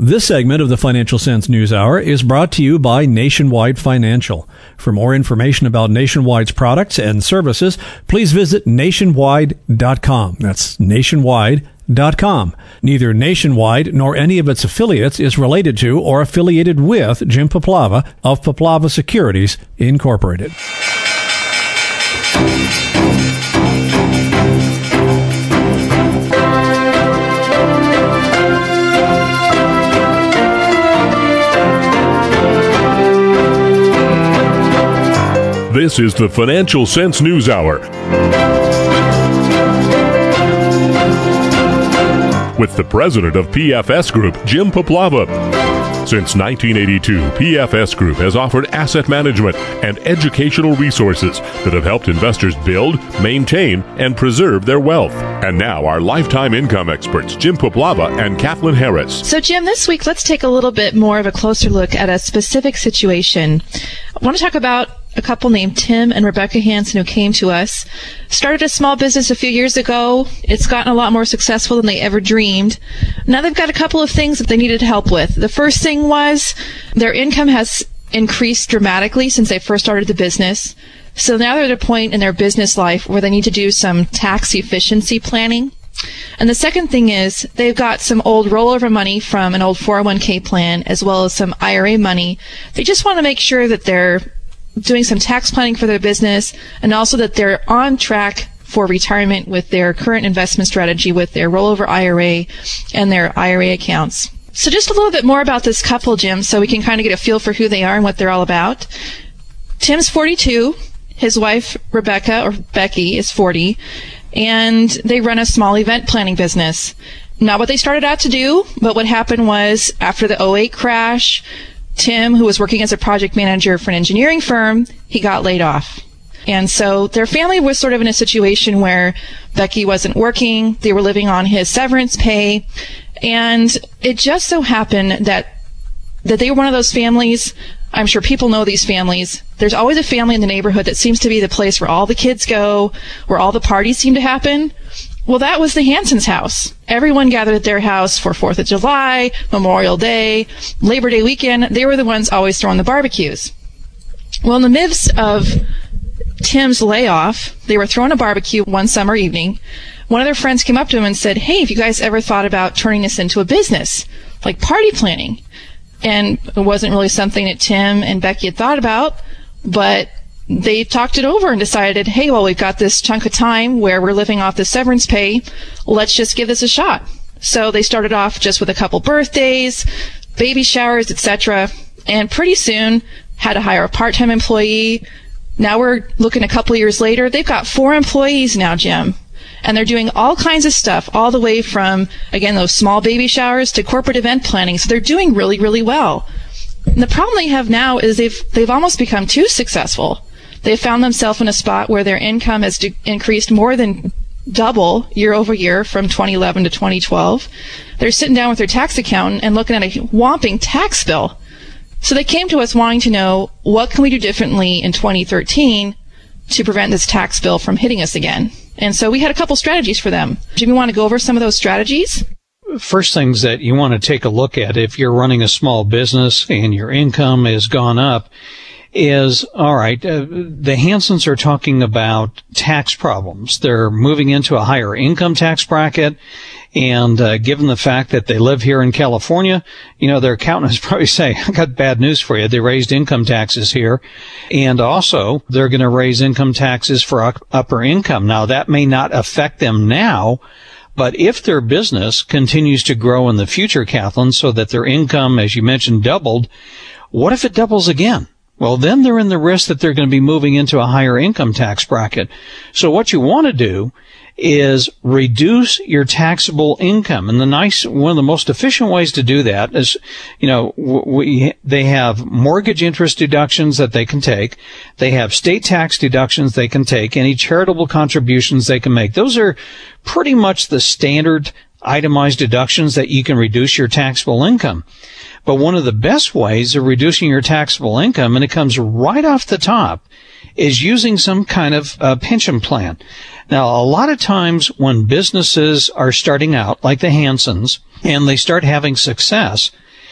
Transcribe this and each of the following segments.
This segment of the Financial Sense News Hour is brought to you by Nationwide Financial. For more information about Nationwide's products and services, please visit nationwide.com. That's nationwide.com. Neither Nationwide nor any of its affiliates is related to or affiliated with Jim Poplava of Poplava Securities, Incorporated. This is the Financial Sense News Hour with the president of PFS Group, Jim Poplava. Since 1982, PFS Group has offered asset management and educational resources that have helped investors build, maintain, and preserve their wealth. And now our lifetime income experts, Jim Poplava and Kathleen Harris. So, Jim, this week, let's take a little bit more of a closer look at a specific situation. I want to talk about a couple named Tim and Rebecca Hansen who came to us, started a small business a few years ago. It's gotten a lot more successful than they ever dreamed. Now they've got a couple of things that they needed help with. The first thing was their income has increased dramatically since they first started the business. So now they're at a point in their business life where they need to do some tax efficiency planning. And the second thing is they've got some old rollover money from an old 401k plan as well as some IRA money. They just want to make sure that they're doing some tax planning for their business and also that they're on track for retirement with their current investment strategy with their rollover IRA and their IRA accounts. So just a little bit more about this couple, Jim, so we can kind of get a feel for who they are and what they're all about. Tim's 42. His wife, Rebecca, or Becky, is 40. And they run a small event planning business. Not what they started out to do, but what happened was after the 2008 crash, Tim, who was working as a project manager for an engineering firm, he got laid off. And so their family was sort of in a situation where Becky wasn't working. They were living on his severance pay. And it just so happened that they were one of those families. I'm sure people know these families. There's always a family in the neighborhood that seems to be the place where all the kids go, where all the parties seem to happen. Well, that was the Hansens' house. Everyone gathered at their house for 4th of July, Memorial Day, Labor Day weekend. They were the ones always throwing the barbecues. Well, in the midst of Tim's layoff, they were throwing a barbecue one summer evening. One of their friends came up to him and said, "Hey, have you guys ever thought about turning this into a business, like party planning?" And it wasn't really something that Tim and Becky had thought about, but they talked it over and decided, hey, well, we've got this chunk of time where we're living off the severance pay. Let's just give this a shot. So they started off just with a couple birthdays, baby showers, etc. And pretty soon had to hire a part-time employee. Now we're looking a couple years later. They've got 4 employees now, Jim. And they're doing all kinds of stuff, all the way from, again, those small baby showers to corporate event planning. So they're doing really, really well. And the problem they have now is they've almost become too successful. They found themselves in a spot where their income has increased more than double year over year from 2011 to 2012. They're sitting down with their tax accountant and looking at a whopping tax bill. So they came to us wanting to know, what can we do differently in 2013 to prevent this tax bill from hitting us again? And so we had a couple strategies for them. Jimmy, want to go over some of those strategies? First things that you want to take a look at if you're running a small business and your income has gone up is, all right, the Hansens are talking about tax problems. They're moving into a higher income tax bracket. And given the fact that they live here in California, you know, their accountants probably say, I got bad news for you. They raised income taxes here. And also, they're going to raise income taxes for upper income. Now, that may not affect them now, but if their business continues to grow in the future, Kathleen, so that their income, as you mentioned, doubled, what if it doubles again? Well, then they're in the risk that they're going to be moving into a higher income tax bracket. So what you want to do is reduce your taxable income. And one of the most efficient ways to do that is, you know, they have mortgage interest deductions that they can take. They have state tax deductions they can take, any charitable contributions they can make. Those are pretty much the standard itemized deductions that you can reduce your taxable income. But one of the best ways of reducing your taxable income, and it comes right off the top, is using some kind of pension plan. Now, a lot of times when businesses are starting out, like the Hansens, and they start having success,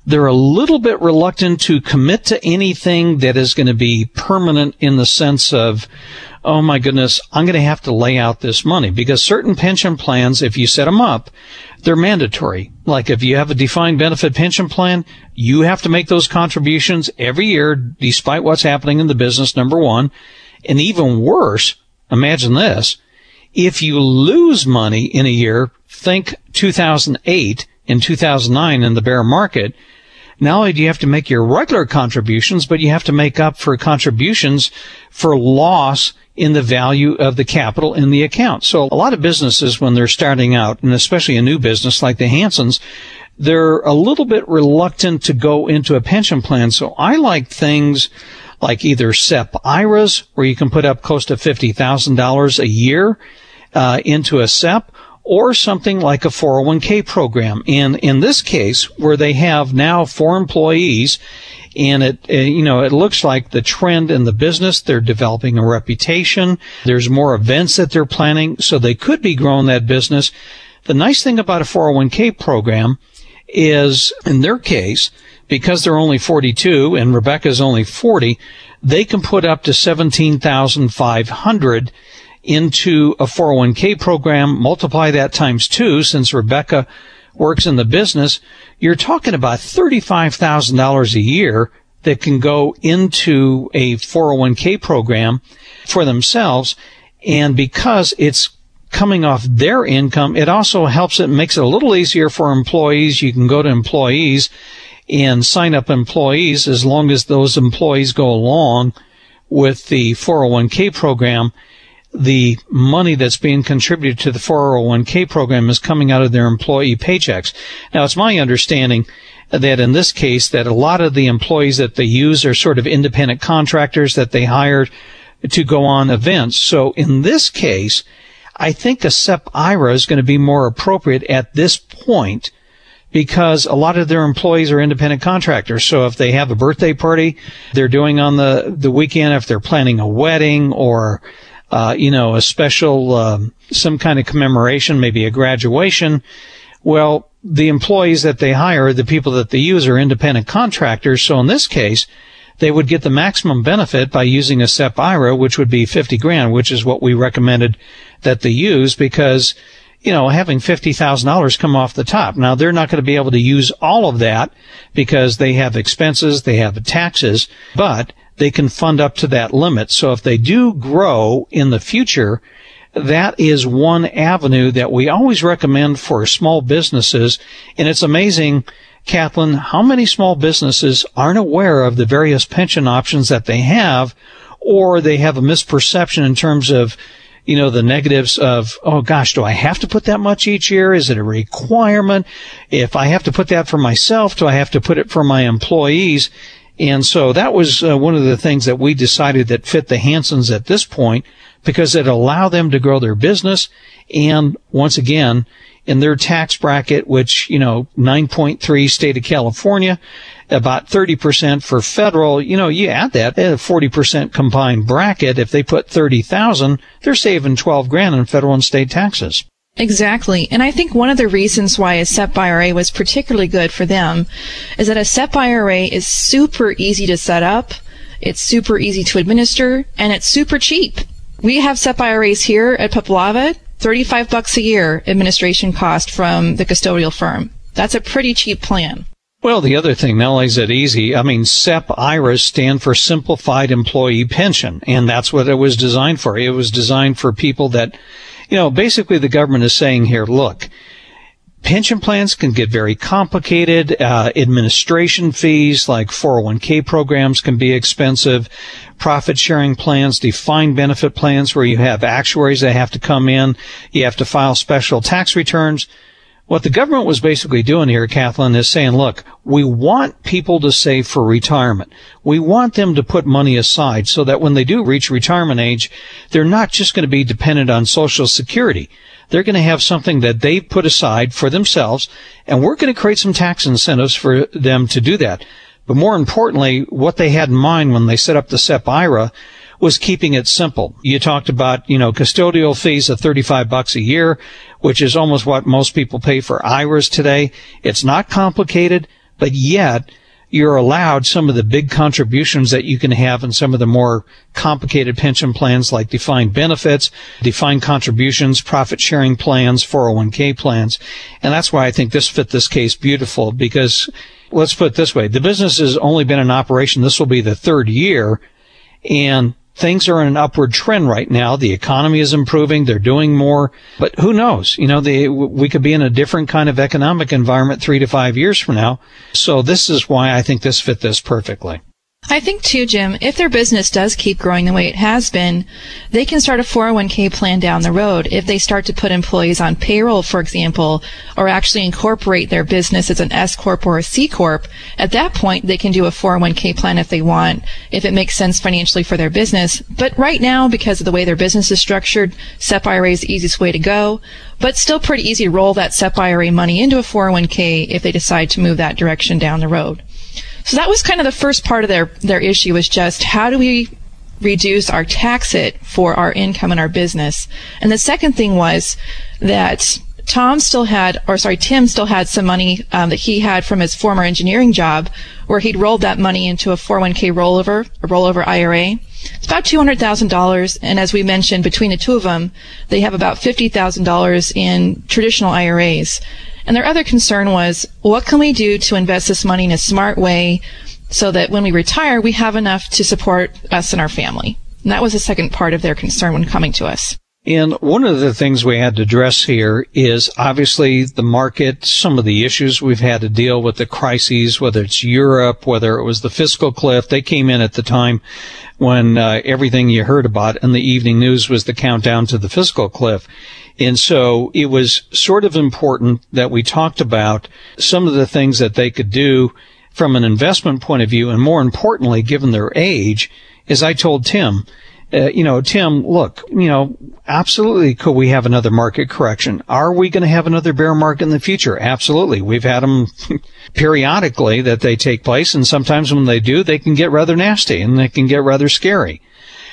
they're a little bit reluctant to commit to anything that is going to be permanent in the sense of, oh my goodness, I'm going to have to lay out this money, because certain pension plans, if you set them up, they're mandatory. Like if you have a defined benefit pension plan, you have to make those contributions every year, despite what's happening in the business, number one. And even worse, imagine this, if you lose money in a year, think 2008 and 2009 in the bear market, not only do you have to make your regular contributions, but you have to make up for contributions for loss in the value of the capital in the account. So a lot of businesses, when they're starting out, and especially a new business like the Hansons, they're a little bit reluctant to go into a pension plan. So I like things like either SEP IRAs, where you can put up close to $50,000 a year into a SEP, or something like a 401k program. And in this case, where they have now 4 employees, and it looks like the trend in the business, they're developing a reputation. There's more events that they're planning, so they could be growing that business. The nice thing about a 401k program is, in their case, because they're only 42 and Rebecca's only 40, they can put up to $17,500 into a 401k program, multiply that times 2, since Rebecca works in the business, you're talking about $35,000 a year that can go into a 401k program for themselves. And because it's coming off their income, it also helps it, makes it a little easier for employees. You can go to employees and sign up employees as long as those employees go along with the 401k program. The money that's being contributed to the 401k program is coming out of their employee paychecks. Now, it's my understanding that in this case, that a lot of the employees that they use are sort of independent contractors that they hired to go on events. So in this case, I think a SEP IRA is going to be more appropriate at this point, because a lot of their employees are independent contractors. So if they have a birthday party they're doing on the weekend, if they're planning a wedding or a special, some kind of commemoration, maybe a graduation, well, the employees that they hire, the people that they use, are independent contractors. So in this case, they would get the maximum benefit by using a SEP IRA, which would be $50,000, which is what we recommended that they use, because, having $50,000 come off the top. Now, they're not going to be able to use all of that because they have expenses, they have taxes, but they can fund up to that limit. So if they do grow in the future, that is one avenue that we always recommend for small businesses. And it's amazing, Kathleen, how many small businesses aren't aware of the various pension options that they have, or they have a misperception in terms of, the negatives of, oh gosh, do I have to put that much each year? Is it a requirement? If I have to put that for myself, do I have to put it for my employees? And so that was one of the things that we decided that fit the Hansons at this point, because it allowed them to grow their business. And once again, in their tax bracket, which, 9.3 state of California, about 30% for federal, you add that, a 40% combined bracket. If they put 30,000, they're saving $12,000 in federal and state taxes. Exactly. And I think one of the reasons why a SEP IRA was particularly good for them is that a SEP IRA is super easy to set up, it's super easy to administer, and it's super cheap. We have SEP IRAs here at Puplava, $35 a year administration cost from the custodial firm. That's a pretty cheap plan. Well, the other thing, not only is it easy, SEP IRAs stand for Simplified Employee Pension, and that's what it was designed for. It was designed for people that, basically the government is saying here, look, pension plans can get very complicated. Administration fees like 401k programs can be expensive. Profit sharing plans, defined benefit plans where you have actuaries that have to come in. You have to file special tax returns. What the government was basically doing here, Kathleen, is saying, look, we want people to save for retirement. We want them to put money aside so that when they do reach retirement age, they're not just going to be dependent on Social Security. They're going to have something that they put aside for themselves, and we're going to create some tax incentives for them to do that. But more importantly, what they had in mind when they set up the SEP IRA was keeping it simple. You talked about, custodial fees of $35 a year, which is almost what most people pay for IRAs today. It's not complicated, but yet you're allowed some of the big contributions that you can have in some of the more complicated pension plans like defined benefits, defined contributions, profit sharing plans, 401k plans. And that's why I think this fit this case beautiful, because let's put it this way. The business has only been in operation. This will be the third year, and things are in an upward trend right now. The economy is improving. They're doing more. But who knows? We could be in a different kind of economic environment 3 to 5 years from now. So this is why I think this fit this perfectly. I think too, Jim, if their business does keep growing the way it has been, they can start a 401k plan down the road. If they start to put employees on payroll, for example, or actually incorporate their business as an S Corp or a C Corp, at that point they can do a 401k plan if they want, if it makes sense financially for their business. But right now, because of the way their business is structured, SEP IRA is the easiest way to go, but still pretty easy to roll that SEP IRA money into a 401k if they decide to move that direction down the road. So that was kind of the first part of their issue, was just how do we reduce our tax hit for our income and our business. And the second thing was that Tim still had some money that he had from his former engineering job, where he'd rolled that money into a 401k rollover IRA. It's about $200,000, and as we mentioned, between the two of them, they have about $50,000 in traditional IRAs. And their other concern was, what can we do to invest this money in a smart way so that when we retire, we have enough to support us and our family? And that was the second part of their concern when coming to us. And one of the things we had to address here is obviously the market, some of the issues we've had to deal with, the crises, whether it's Europe, whether it was the fiscal cliff. They came in at the time when everything you heard about in the evening news was the countdown to the fiscal cliff. And so it was sort of important that we talked about some of the things that they could do from an investment point of view. And more importantly, given their age, as I told Tim, Tim, look, absolutely could we have another market correction? Are we going to have another bear market in the future? Absolutely. We've had them periodically that they take place. And sometimes when they do, they can get rather nasty and they can get rather scary.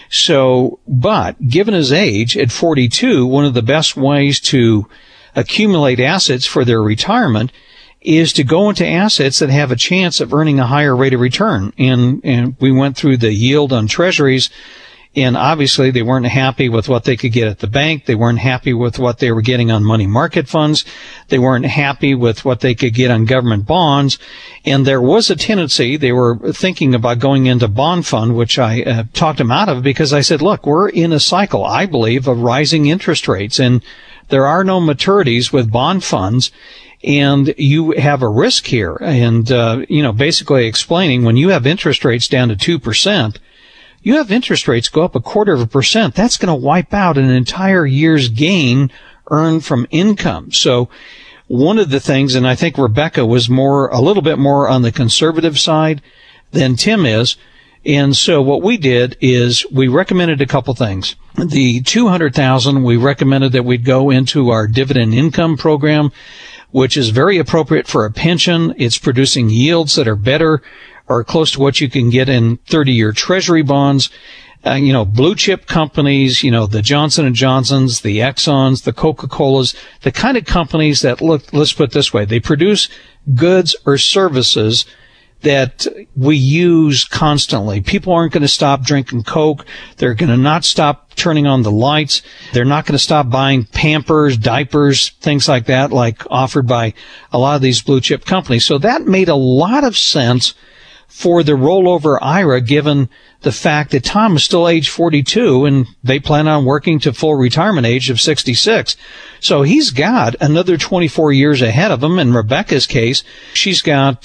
So, but given his age at 42, one of the best ways to accumulate assets for their retirement is to go into assets that have a chance of earning a higher rate of return. And we went through the yield on treasuries, and obviously they weren't happy with what they could get at the bank. They weren't happy with what they were getting on money market funds. They weren't happy with what they could get on government bonds. And there was a tendency, they were thinking about going into bond fund, which I talked them out of, because I said, look, we're in a cycle, I believe, of rising interest rates, and there are no maturities with bond funds. And you have a risk here. And, basically explaining when you have interest rates down to 2%, you have interest rates go up 0.25%. That's going to wipe out an entire year's gain earned from income. So one of the things, and I think Rebecca was a little bit more on the conservative side than Tim is. And so what we did is we recommended a couple things. The $200,000, we recommended that we'd go into our dividend income program, which is very appropriate for a pension. It's producing yields that are better or close to what you can get in 30-year treasury bonds. Blue chip companies, the Johnson & Johnsons, the Exxons, the Coca-Colas, the kind of companies that, look, let's put it this way, they produce goods or services that we use constantly. People aren't going to stop drinking Coke. They're going to not stop turning on the lights. They're not going to stop buying Pampers, diapers, things like that, like offered by a lot of these blue chip companies. So that made a lot of sense for the rollover IRA, given the fact that Tom is still age 42 and they plan on working to full retirement age of 66. So he's got another 24 years ahead of him. In Rebecca's case, she's got,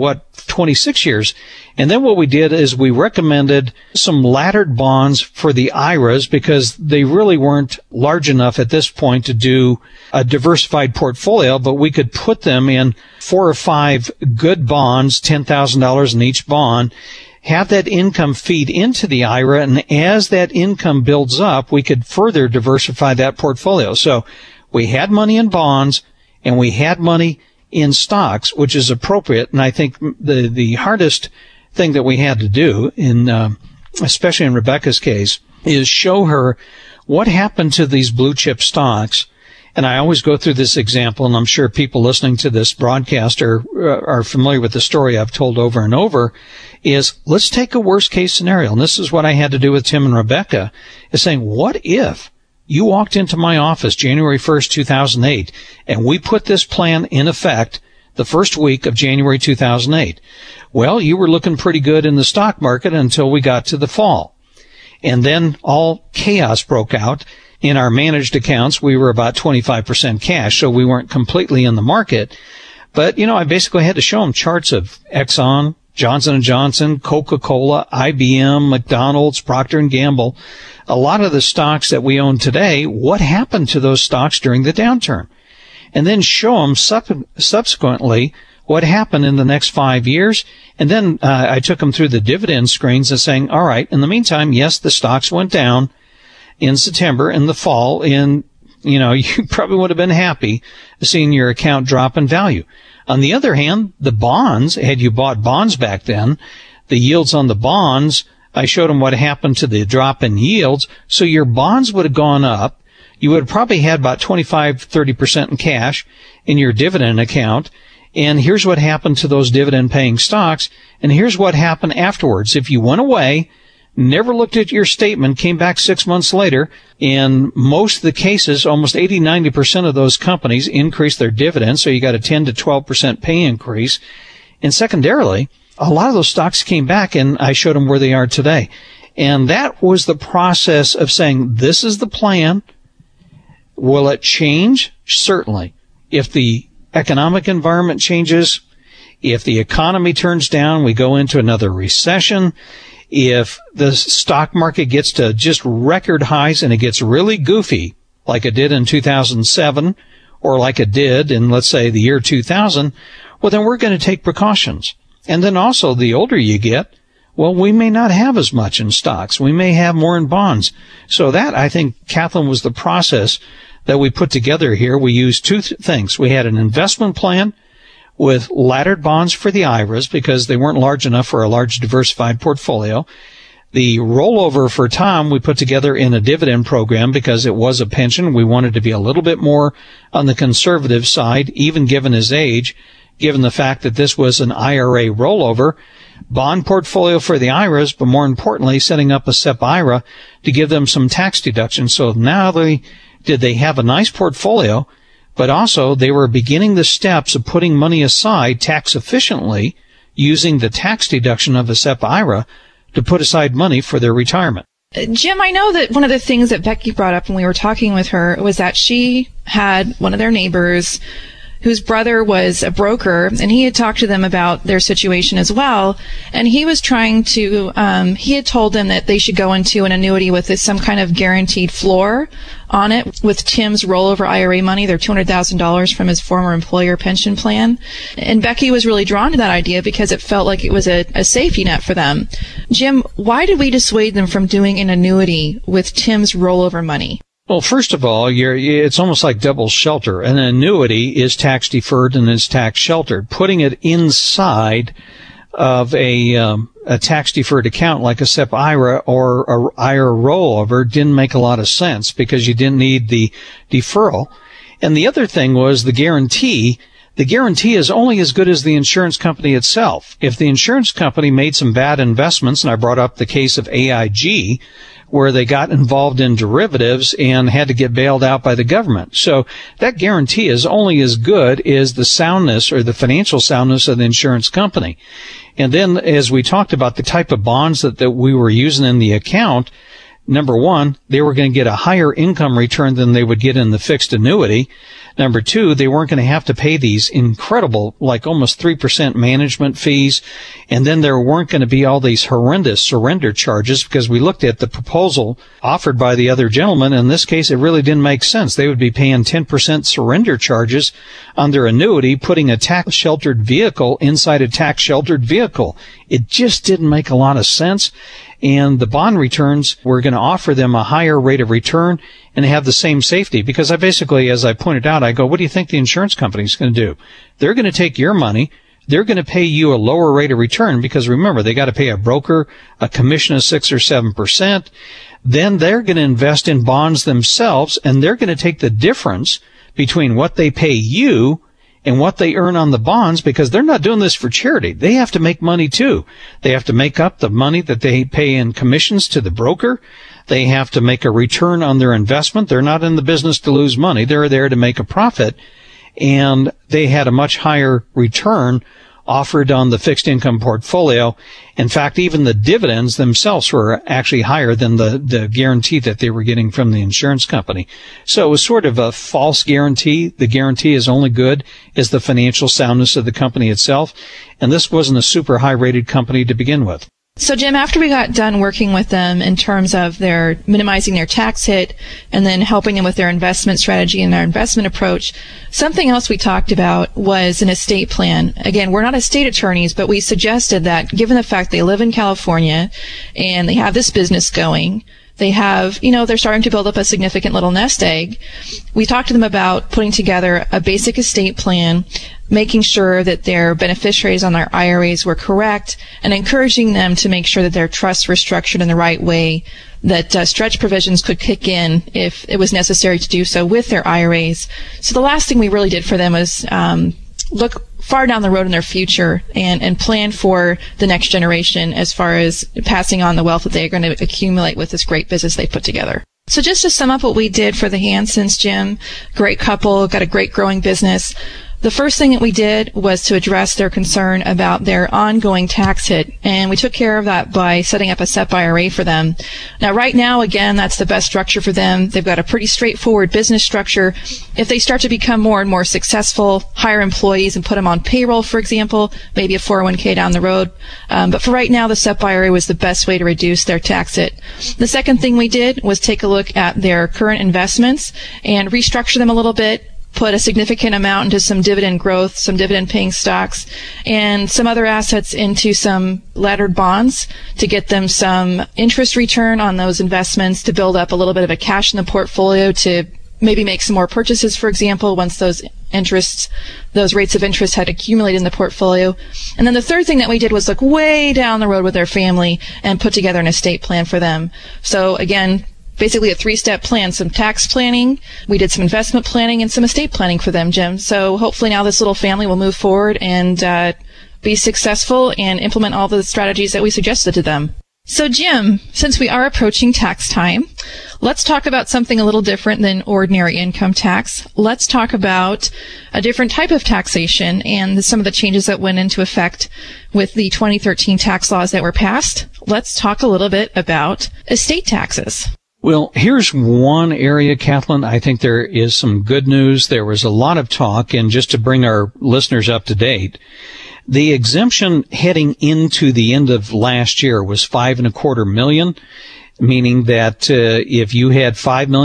26 years. And then what we did is we recommended some laddered bonds for the IRAs because they really weren't large enough at this point to do a diversified portfolio, but we could put them in 4 or 5 good bonds, $10,000 in each bond, have that income feed into the IRA, and as that income builds up, we could further diversify that portfolio. So we had money in bonds and we had money in stocks, which is appropriate. And I think the hardest thing that we had to do, especially in Rebecca's case, is show her what happened to these blue chip stocks And I always go through this example, and I'm sure people listening to this broadcast are familiar with the story I've told over and over, is let's take a worst case scenario. And this is what I had to do with Tim and Rebecca, is saying, what if you walked into my office January 1st, 2008, and we put this plan in effect the first week of January 2008? Well, you were looking pretty good in the stock market until we got to the fall. And then all chaos broke out. In our managed accounts, we were about 25% cash, so we weren't completely in the market. But, I basically had to show them charts of Exxon, Johnson & Johnson, Coca-Cola, IBM, McDonald's, Procter & Gamble. A lot of the stocks that we own today, what happened to those stocks during the downturn? And then show them subsequently what happened in the next 5 years. And then I took them through the dividend screens and saying, all right, in the meantime, yes, the stocks went down in September, in the fall, and, you probably would have been happy seeing your account drop in value. On the other hand, the bonds, had you bought bonds back then, the yields on the bonds, I showed them what happened to the drop in yields. So your bonds would have gone up. You would have probably had about 25-30% in cash in your dividend account. And here's what happened to those dividend-paying stocks. And here's what happened afterwards. If you went away, never looked at your statement, came back 6 months later, in most of the cases, almost 80-90% of those companies increased their dividends, so you got a 10 to 12% pay increase. And secondarily, a lot of those stocks came back, and I showed them where they are today. And that was the process of saying, this is the plan. Will it change? Certainly. If the economic environment changes, if the economy turns down, we go into another recession. If the stock market gets to just record highs and it gets really goofy, like it did in 2007, or like it did in, let's say, the year 2000, well, then we're going to take precautions. And then also, the older you get, well, we may not have as much in stocks. We may have more in bonds. So that, I think, Kathleen, was the process that we put together here. We used two things. We had an investment plan with laddered bonds for the IRAs because they weren't large enough for a large diversified portfolio. The rollover for Tom we put together in a dividend program because it was a pension. We wanted to be a little bit more on the conservative side, even given his age, given the fact that this was an IRA rollover. Bond portfolio for the IRAs, but more importantly, setting up a SEP IRA to give them some tax deductions. So now they have a nice portfolio, but also they were beginning the steps of putting money aside tax efficiently using the tax deduction of a SEP IRA to put aside money for their retirement. Jim, I know that one of the things that Becky brought up when we were talking with her was that she had one of their neighbors whose brother was a broker, and he had talked to them about their situation as well. And he was trying to, he had told them that they should go into an annuity with some kind of guaranteed floor on it with Tim's rollover IRA money, their $200,000 from his former employer pension plan. And Becky was really drawn to that idea because it felt like it was a safety net for them. Jim, why did we dissuade them from doing an annuity with Tim's rollover money? Well, first of all, it's almost like double shelter. An annuity is tax deferred and is tax sheltered. Putting it inside of a tax deferred account like a SEP IRA or a IRA rollover didn't make a lot of sense because you didn't need the deferral. And the other thing was the guarantee. The guarantee is only as good as the insurance company itself. If the insurance company made some bad investments, and I brought up the case of AIG, where they got involved in derivatives and had to get bailed out by the government. So that guarantee is only as good as the soundness or the financial soundness of the insurance company. And then as we talked about the type of bonds that we were using in the account, number one, they were going to get a higher income return than they would get in the fixed annuity. Number two, they weren't going to have to pay these incredible, like almost 3% management fees. And then there weren't going to be all these horrendous surrender charges because we looked at the proposal offered by the other gentleman. In this case, it really didn't make sense. They would be paying 10% surrender charges on their annuity, putting a tax-sheltered vehicle inside a tax-sheltered vehicle. It just didn't make a lot of sense. And the bond returns were going to offer them a higher rate of return and have the same safety. Because I basically, as I pointed out, I go, what do you think the insurance company is going to do? They're going to take your money. They're going to pay you a lower rate of return because remember, they got to pay a broker a commission of 6 or 7%. Then they're going to invest in bonds themselves and they're going to take the difference between what they pay you and what they earn on the bonds, because they're not doing this for charity. They have to make money too. They have to make up the money that they pay in commissions to the broker. They have to make a return on their investment. They're not in the business to lose money. They're there to make a profit. And they had a much higher return offered on the fixed income portfolio. In fact, even the dividends themselves were actually higher than the guarantee that they were getting from the insurance company. So it was sort of a false guarantee. The guarantee is only good as the financial soundness of the company itself. And this wasn't a super high rated company to begin with. So, Jim, after we got done working with them in terms of their minimizing their tax hit and then helping them with their investment strategy and their investment approach, something else we talked about was an estate plan. Again, we're not estate attorneys, but we suggested that given the fact they live in California and they have this business going, they have, they're starting to build up a significant little nest egg. We talked to them about putting together a basic estate plan, making sure that their beneficiaries on their IRAs were correct, and encouraging them to make sure that their trusts were structured in the right way, that stretch provisions could kick in if it was necessary to do so with their IRAs. So the last thing we really did for them was look far down the road in their future and plan for the next generation as far as passing on the wealth that they're going to accumulate with this great business they put together. So just to sum up what we did for the Hansons, Jim, great couple, got a great growing business. The first thing that we did was to address their concern about their ongoing tax hit, and we took care of that by setting up a SEP IRA for them. Now, right now, again, that's the best structure for them. They've got a pretty straightforward business structure. If they start to become more and more successful, hire employees and put them on payroll, for example, maybe a 401k down the road. But for right now, the SEP IRA was the best way to reduce their tax hit. The second thing we did was take a look at their current investments and restructure them a little bit, put a significant amount into some dividend growth, some dividend-paying stocks, and some other assets into some laddered bonds to get them some interest return on those investments, to build up a little bit of a cash in the portfolio to maybe make some more purchases, for example, once those rates of interest had accumulated in the portfolio. And then the third thing that we did was look way down the road with their family and put together an estate plan for them. So again, basically a 3-step plan, some tax planning, we did some investment planning, and some estate planning for them, Jim. So hopefully now this little family will move forward and be successful and implement all the strategies that we suggested to them. So, Jim, since we are approaching tax time, let's talk about something a little different than ordinary income tax. Let's talk about a different type of taxation and some of the changes that went into effect with the 2013 tax laws that were passed. Let's talk a little bit about estate taxes. Well, here's one area, Kathleen, I think there is some good news. There was a lot of talk, and just to bring our listeners up to date, the exemption heading into the end of last year was $5.25 million, meaning that if you had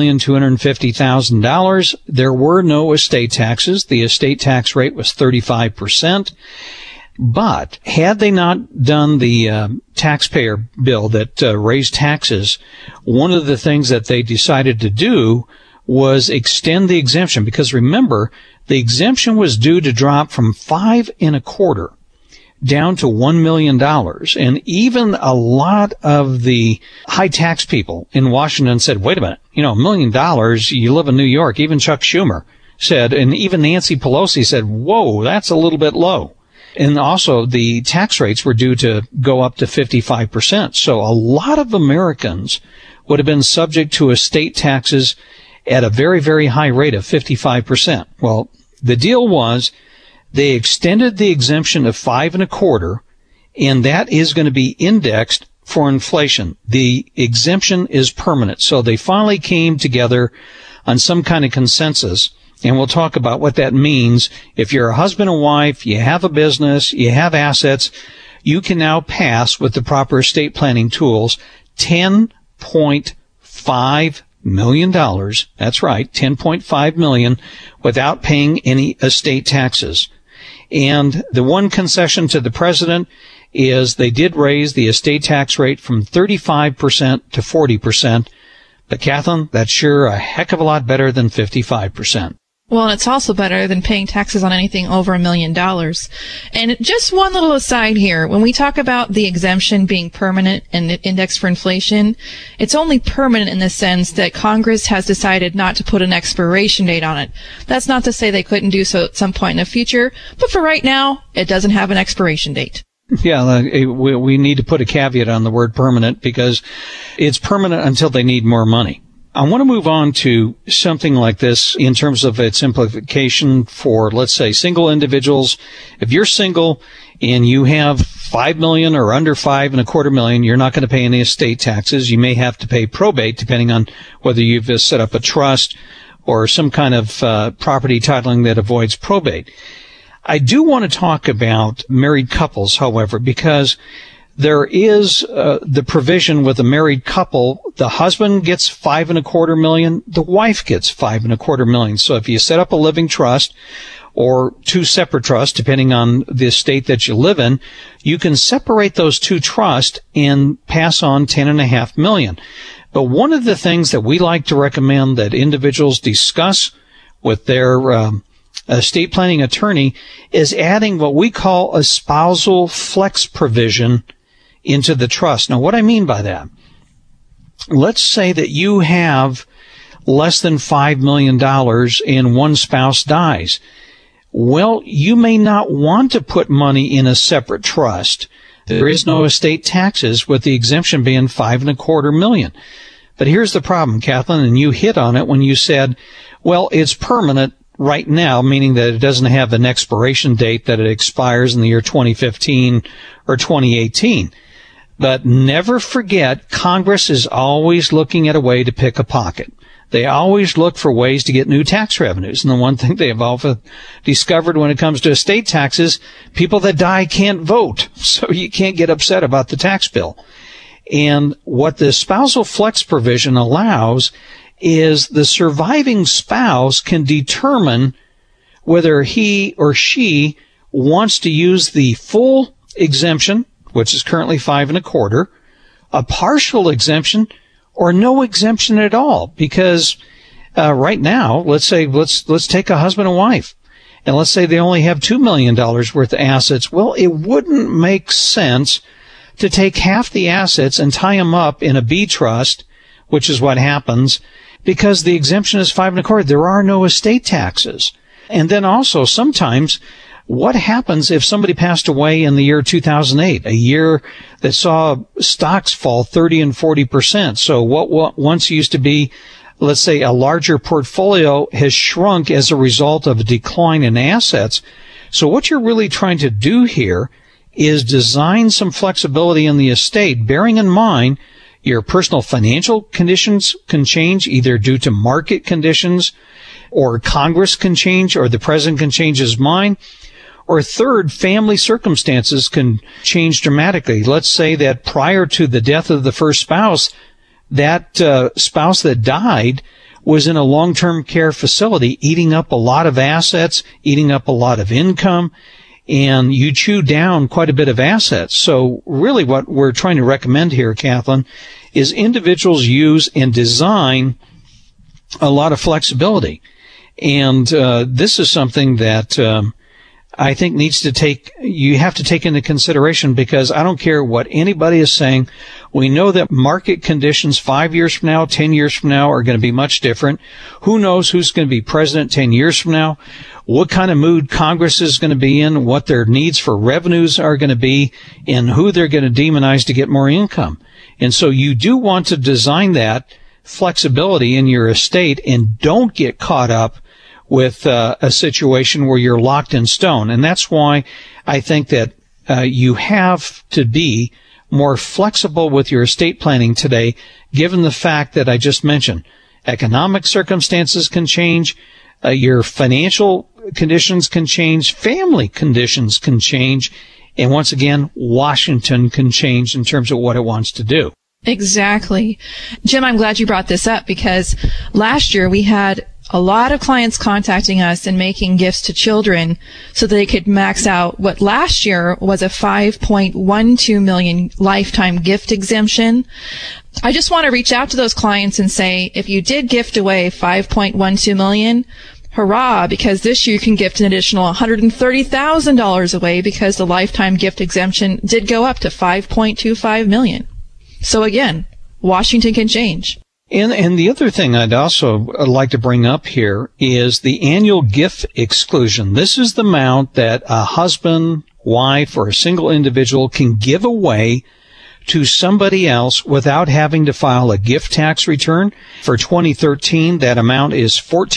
$5,250,000, there were no estate taxes. The estate tax rate was 35%. But had they not done the taxpayer bill that raised taxes, one of the things that they decided to do was extend the exemption, because remember, the exemption was due to drop from $5.25 down to $1 million. And even a lot of the high tax people in Washington said, wait a minute, $1 million, you live in New York. Even Chuck Schumer said, and even Nancy Pelosi said, whoa, that's a little bit low. And also the tax rates were due to go up to 55%. So a lot of Americans would have been subject to estate taxes at a very, very high rate of 55%. Well, the deal was they extended the exemption of $5.25, and that is going to be indexed for inflation. The exemption is permanent. So they finally came together on some kind of consensus. And we'll talk about what that means. If you're a husband and wife, you have a business, you have assets, you can now pass with the proper estate planning tools $10.5 million. That's right, $10.5 million without paying any estate taxes. And the one concession to the president is they did raise the estate tax rate from 35% to 40%. But Kathleen, that's sure a heck of a lot better than 55%. Well, and it's also better than paying taxes on anything over $1 million. And just one little aside here. When we talk about the exemption being permanent and indexed for inflation, it's only permanent in the sense that Congress has decided not to put an expiration date on it. That's not to say they couldn't do so at some point in the future, but for right now, it doesn't have an expiration date. Yeah, we need to put a caveat on the word permanent because it's permanent until they need more money. I want to move on to something like this in terms of its implication for, let's say, single individuals. If you're single and you have $5 million or under $5.25 million, you're not going to pay any estate taxes. You may have to pay probate depending on whether you've set up a trust or some kind of property titling that avoids probate. I do want to talk about married couples, however, because there is the provision with a married couple. The husband gets $5.25 million. The wife gets $5.25 million. So if you set up a living trust or two separate trusts, depending on the estate that you live in, you can separate those two trusts and pass on $10.5 million. But one of the things that we like to recommend that individuals discuss with their estate planning attorney is adding what we call a spousal flex provision into the trust. Now, what I mean by that, let's say that you have less than $5 million and one spouse dies. Well, you may not want to put money in a separate trust. There is no estate taxes with the exemption being $5.25 million. But here's the problem, Kathleen, and you hit on it when you said, well, it's permanent right now, meaning that it doesn't have an expiration date that it expires in the year 2015 or 2018. But never forget, Congress is always looking at a way to pick a pocket. They always look for ways to get new tax revenues. And the one thing they have often discovered when it comes to estate taxes, people that die can't vote. So you can't get upset about the tax bill. And what the spousal flex provision allows is the surviving spouse can determine whether he or she wants to use the full exemption, which is currently $5.25, a partial exemption, or no exemption at all. Because right now, let's take a husband and wife, and let's say they only have $2 million worth of assets. Well, it wouldn't make sense to take half the assets and tie them up in a B trust, which is what happens, because the exemption is $5.25. There are no estate taxes. And then also sometimes, what happens if somebody passed away in the year 2008, a year that saw stocks fall 30 and 40%? So what once used to be, let's say, a larger portfolio has shrunk as a result of a decline in assets. So what you're really trying to do here is design some flexibility in the estate, bearing in mind your personal financial conditions can change either due to market conditions, or Congress can change, or the president can change his mind. Or third, family circumstances can change dramatically. Let's say that prior to the death of the first spouse, that spouse that died was in a long-term care facility, eating up a lot of assets, eating up a lot of income, and you chew down quite a bit of assets. So really what we're trying to recommend here, Kathleen, is individuals use and design a lot of flexibility. And this is something that I think you have to take into consideration, because I don't care what anybody is saying. We know that market conditions 5 years from now, 10 years from now are going to be much different. Who knows who's going to be president 10 years from now, what kind of mood Congress is going to be in, what their needs for revenues are going to be, and who they're going to demonize to get more income. And so you do want to design that flexibility in your estate, and don't get caught up with a situation where you're locked in stone. And that's why I think that you have to be more flexible with your estate planning today, given the fact that I just mentioned. Economic circumstances can change, your financial conditions can change, family conditions can change, and once again, Washington can change in terms of what it wants to do. Exactly. Jim, I'm glad you brought this up, because last year we had a lot of clients contacting us and making gifts to children so they could max out what last year was a $5.12 million lifetime gift exemption. I just want to reach out to those clients and say, if you did gift away $5.12 million, hurrah, because this year you can gift an additional $130,000 away because the lifetime gift exemption did go up to $5.25 million. So again, Washington can change. And the other thing I'd also like to bring up here is the annual gift exclusion. This is the amount that a husband, wife, or a single individual can give away to somebody else without having to file a gift tax return. For 2013, that amount is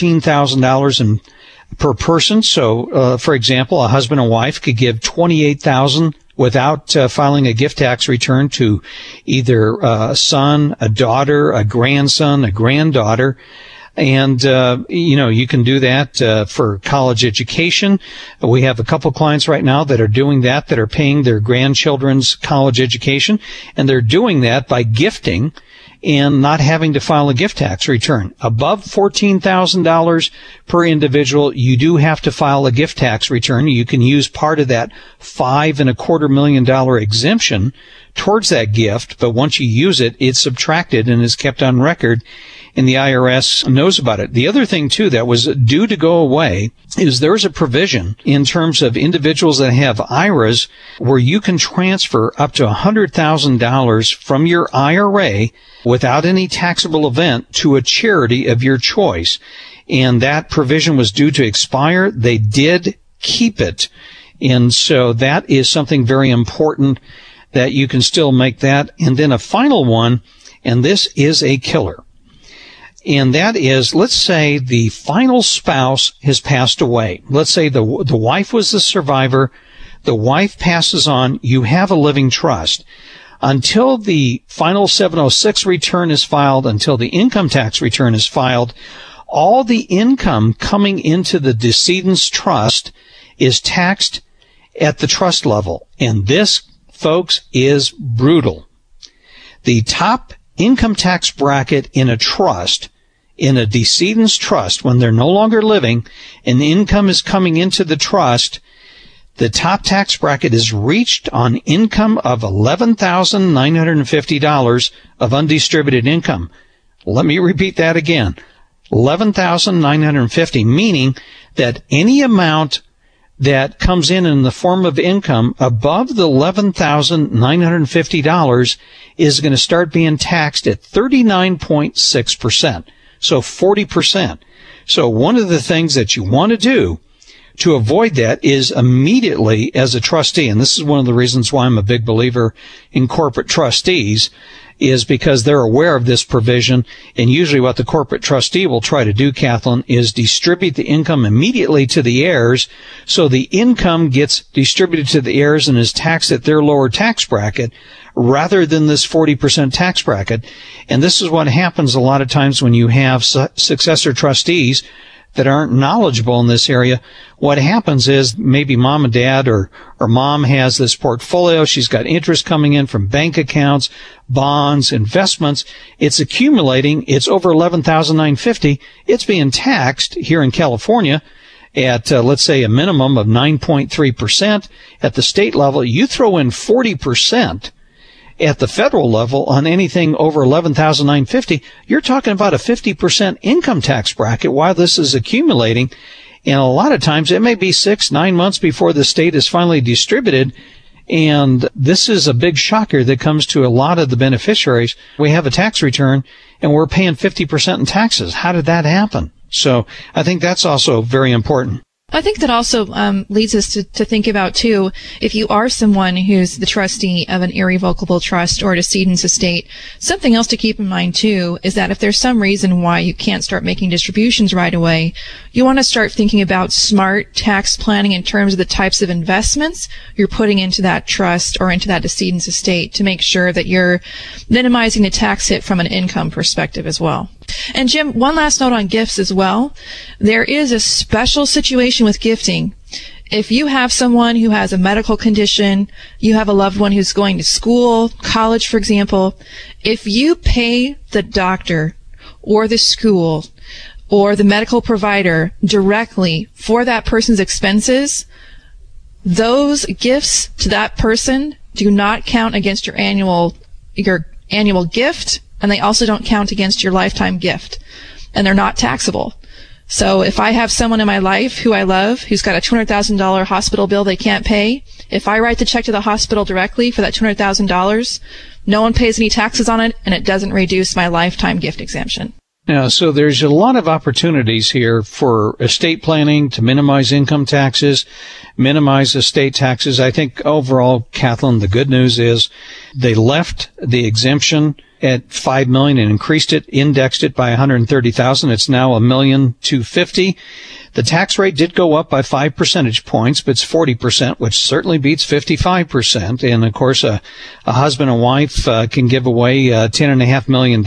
$14,000 per person. So, for example, a husband and wife could give $28,000 without filing a gift tax return to either a son, a daughter, a grandson, a granddaughter. And, you can do that for college education. We have a couple clients right now that are doing that are paying their grandchildren's college education. And they're doing that by gifting and not having to file a gift tax return. Above $14,000 per individual, you do have to file a gift tax return. You can use part of that $5.25 million exemption towards that gift, but once you use it, it's subtracted and is kept on record, and the IRS knows about it. The other thing, too, that was due to go away is there's a provision in terms of individuals that have IRAs where you can transfer up to $100,000 from your IRA without any taxable event to a charity of your choice. And that provision was due to expire. They did keep it. And so that is something very important that you can still make that. And then a final one, and this is a killer. And that is, let's say the final spouse has passed away. Let's say the wife was the survivor. The wife passes on. You have a living trust. Until the final 706 return is filed, until the income tax return is filed, all the income coming into the decedent's trust is taxed at the trust level. And this, folks, is brutal. The top income tax bracket in a trust, in a decedent's trust, when they're no longer living and the income is coming into the trust, the top tax bracket is reached on income of $11,950 of undistributed income. Let me repeat that again. $11,950, meaning that any amount that comes in the form of income above the $11,950 is going to start being taxed at 39.6%. So 40%. So one of the things that you want to do to avoid that is immediately as a trustee, and this is one of the reasons why I'm a big believer in corporate trustees, is because they're aware of this provision. And usually what the corporate trustee will try to do, Kathleen, is distribute the income immediately to the heirs. So the income gets distributed to the heirs and is taxed at their lower tax bracket rather than this 40% tax bracket. And this is what happens a lot of times when you have successor trustees that aren't knowledgeable in this area. What happens is maybe mom and dad or mom has this portfolio. She's got interest coming in from bank accounts, bonds, investments. It's accumulating. It's over $11,950. It's being taxed here in California at, let's say, a minimum of 9.3%. At the state level, you throw in 40%. At the federal level, on anything over $11,950, you're talking about a 50% income tax bracket while this is accumulating. And a lot of times it may be 6-9 months before the state is finally distributed. And this is a big shocker that comes to a lot of the beneficiaries. We have a tax return and we're paying 50% in taxes. How did that happen? So I think that's also very important. I think that also leads us to think about, too, if you are someone who's the trustee of an irrevocable trust or a decedent's estate, something else to keep in mind, too, is that if there's some reason why you can't start making distributions right away, you want to start thinking about smart tax planning in terms of the types of investments you're putting into that trust or into that decedent's estate to make sure that you're minimizing the tax hit from an income perspective as well. And Jim, one last note on gifts as well. There is a special situation with gifting. If you have someone who has a medical condition, you have a loved one who's going to school, college, for example, if you pay the doctor or the school or the medical provider directly for that person's expenses, those gifts to that person do not count against your annual gift. And they also don't count against your lifetime gift. And they're not taxable. So if I have someone in my life who I love who's got a $200,000 hospital bill they can't pay, if I write the check to the hospital directly for that $200,000, no one pays any taxes on it, and it doesn't reduce my lifetime gift exemption. Yeah, so there's a lot of opportunities here for estate planning to minimize income taxes, minimize estate taxes. I think overall, Kathleen, the good news is they left the exemption at $5 million and increased it, indexed it by $130,000. It's now $1,250,000. The tax rate did go up by 5 percentage points, but it's 40%, which certainly beats 55%. And of course, a husband and wife can give away $10.5 million.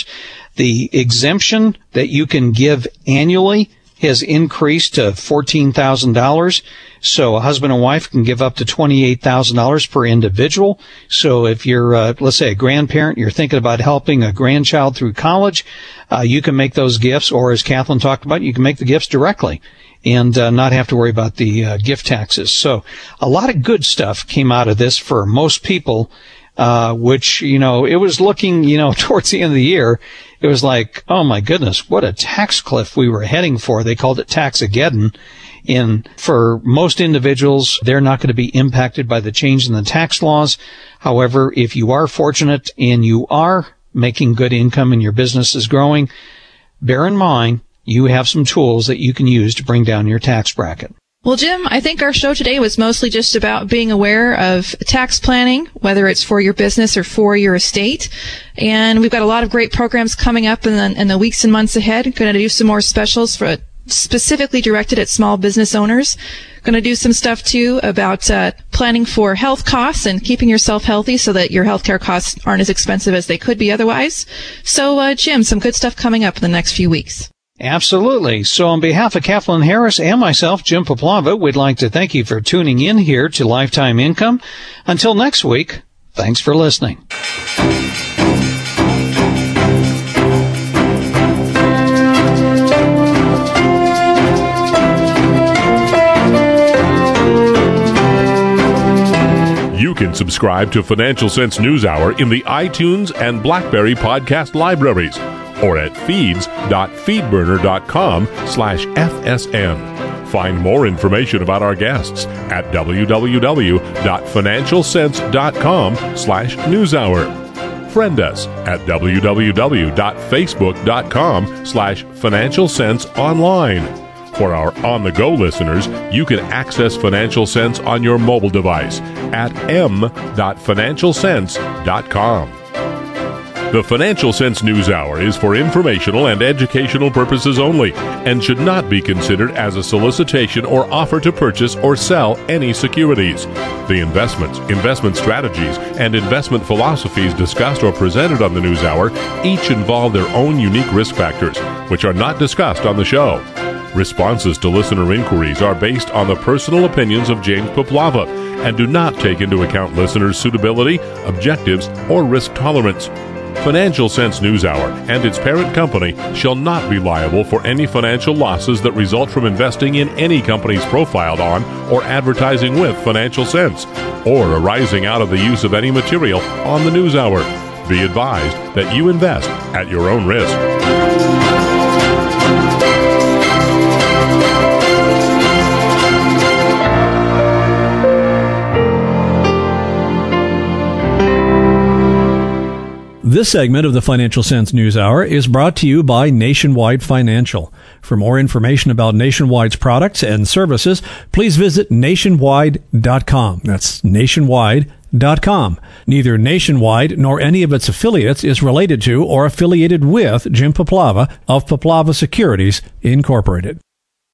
The exemption that you can give annually has increased to $14,000. So a husband and wife can give up to $28,000 per individual. So if you're, let's say, a grandparent, you're thinking about helping a grandchild through college, you can make those gifts, or as Kathleen talked about, you can make the gifts directly and not have to worry about the gift taxes. So a lot of good stuff came out of this for most people, which, it was looking, towards the end of the year, it was like, oh my goodness, what a tax cliff we were heading for. They called it Taxageddon. And for most individuals, they're not going to be impacted by the change in the tax laws. However, if you are fortunate and you are making good income and your business is growing, bear in mind, you have some tools that you can use to bring down your tax bracket. Well, Jim, I think our show today was mostly just about being aware of tax planning, whether it's for your business or for your estate. And we've got a lot of great programs coming up in the weeks and months ahead. Going to do some more specials for specifically directed at small business owners. Going to do some stuff too about planning for health costs and keeping yourself healthy so that your healthcare costs aren't as expensive as they could be otherwise. So, Jim, some good stuff coming up in the next few weeks. Absolutely. So on behalf of Kathleen Harris and myself, Jim Poplava, we'd like to thank you for tuning in here to Lifetime Income. Until next week, thanks for listening. You can subscribe to Financial Sense NewsHour in the iTunes and BlackBerry podcast libraries, or at feeds.feedburner.com/FSN. Find more information about our guests at www.financialsense.com/newshour. Friend us at www.facebook.com/Financial Sense Online. For our on-the-go listeners, you can access Financial Sense on your mobile device at m.financialsense.com. The Financial Sense NewsHour is for informational and educational purposes only and should not be considered as a solicitation or offer to purchase or sell any securities. The investments, investment strategies, and investment philosophies discussed or presented on the NewsHour each involve their own unique risk factors, which are not discussed on the show. Responses to listener inquiries are based on the personal opinions of James Poplava and do not take into account listeners' suitability, objectives, or risk tolerance. Financial Sense NewsHour and its parent company shall not be liable for any financial losses that result from investing in any companies profiled on or advertising with Financial Sense, or arising out of the use of any material on the NewsHour. Be advised that you invest at your own risk. This segment of the Financial Sense NewsHour is brought to you by Nationwide Financial. For more information about Nationwide's products and services, please visit nationwide.com. That's nationwide.com. Neither Nationwide nor any of its affiliates is related to or affiliated with Jim Poplava of Poplava Securities, Incorporated.